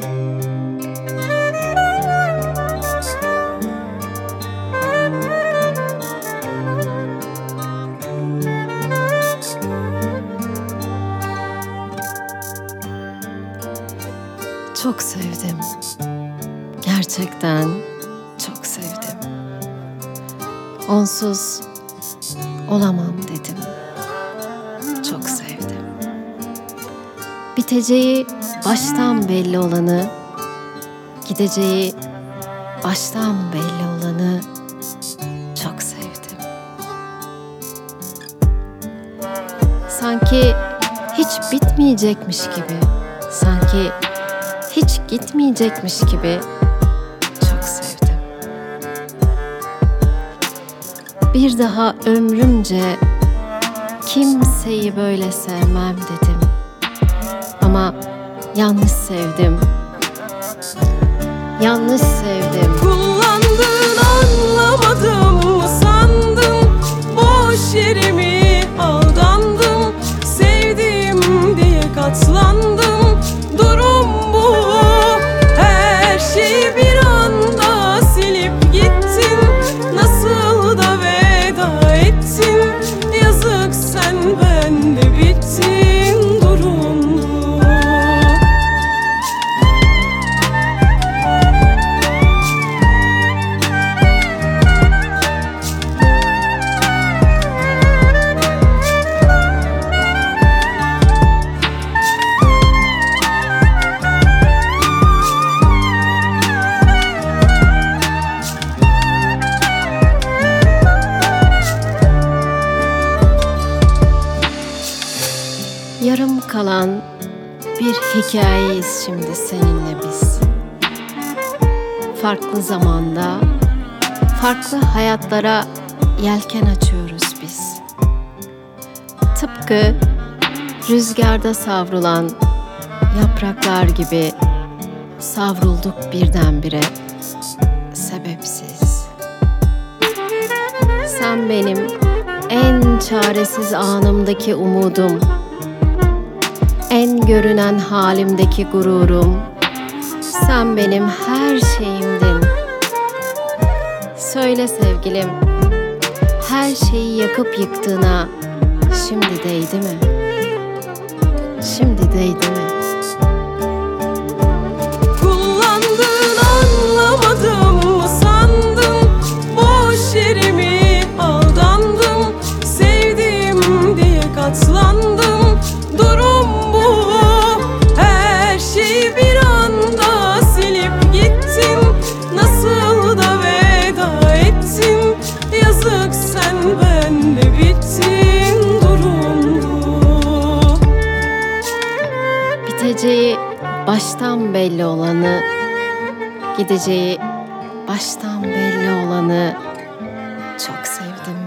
Çok sevdim. Gerçekten çok sevdim. Onsuz olamam dedim. Çok sevdim. Biteceği baştan belli olanı, gideceği baştan belli olanı çok sevdim. Sanki hiç bitmeyecekmiş gibi, sanki hiç gitmeyecekmiş gibi çok sevdim. Bir daha ömrümce kimseyi böyle sevmem dedim. Ama yanlış sevdim. Yanlış sevdim. Kullandın anlamadım mı sandın? Boş yere mi aldandım? Sevdim diye katlandım. Durum bu. Her şeyi bir anda silip gittin. Nasıl da veda ettin? Yazık sen benle bittin. Durum bu. Yarım kalan bir hikayeyiz şimdi seninle biz. Farklı zamanda, farklı hayatlara yelken açıyoruz biz. Tıpkı rüzgarda savrulan yapraklar gibi savrulduk birdenbire, sebepsiz. Sen benim en çaresiz anımdaki umudum, en görünen halimdeki gururum, sen benim her şeyimdin. Söyle sevgilim, her şeyi yakıp yıktığına şimdi değdi mi? Şimdi değdi mi? Kullandın anlamadım mı sandın? Boş yere mi aldandım? Sevdim diye katlandım. Durum bu. Her şeyi bir anda silip gittin. Nasıl da veda ettin? Yazık sen benle bittin. Durum bu. Biteceği baştan belli olanı, gideceği baştan belli olanı çok sevdim.